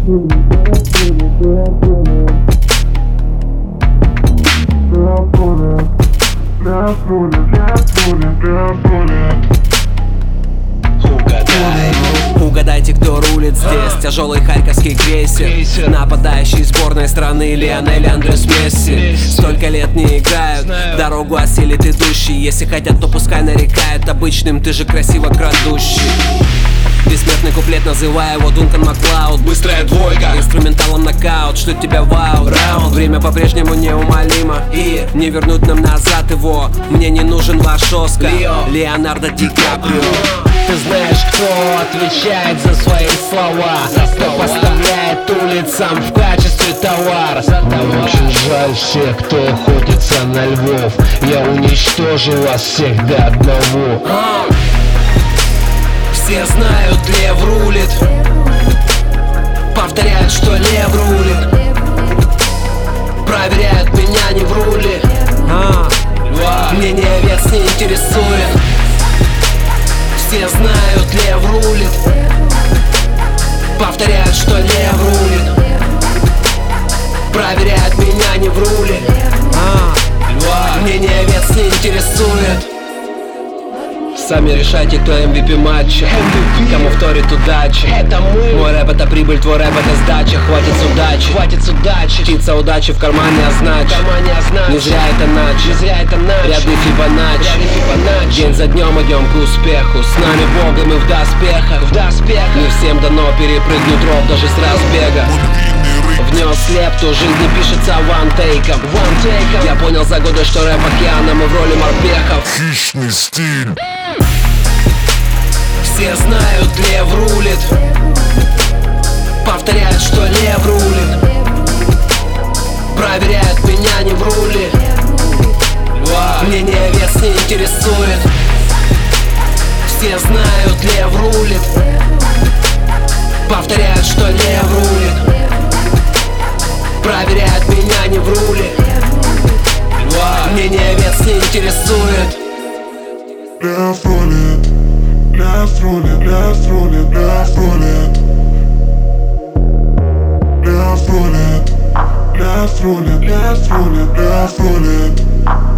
Угадайте, кто рулит здесь. Тяжелый харьковский крейсер, нападающий сборной страны Лионель Андрес Месси. Столько лет не играют, дорогу осилит идущий. Если хотят, то пускай нарекают обычным, ты же красиво крадущий. Бессмертный куплет, называя его Дункан Маклауд. Быстрая двойка, инструменталом нокаут, что тебя вау. Раунд, время по-прежнему неумолимо, и не вернуть нам назад его. Мне не нужен ваш Оскар, Леонардо Ди Каприо. Ты знаешь, кто отвечает за свои слова, кто поставляет улицам в качестве товара. Очень жаль всех, кто охотится на львов. Я уничтожу вас всех до одного. Все знают, лев рулит. Повторяют, что лев рулит. Проверяют меня, не вру ли. Мнение овец не интересует. Все знают, лев рулит. Повторяют, что лев рулит. Проверяют меня, не вру ли. Мнение овец не интересует. Сами решайте, кто MVP матча, кому вторит удача. Это мы. Мой рэп — это прибыль, твой рэп — это сдача. Хватит судачи, птица удачи в кармане означь. Не зря это нач, ряды Фибоначчи. День за днем идем к успеху. С нами Бог, и мы в доспехах. Не всем дано перепрыгнуть ров даже с разбега. Внес лепту, жизнь не пишется вантейком. Я понял за годы, что рэп океаном и в роли морпехов. Хищный стиль. Все знают, лев рулит. Повторяют, что лев рулит. Проверяют меня, не вру ли. Мнение овец не интересует. Все знают, лев рулит. Повторяют, что лев рулит. Проверяют меня, не вру ли. Мнение овец не интересует. Left ruled, left ruled, left ruled, left ruled. Left ruled, left ruled, left ruled, left ruled.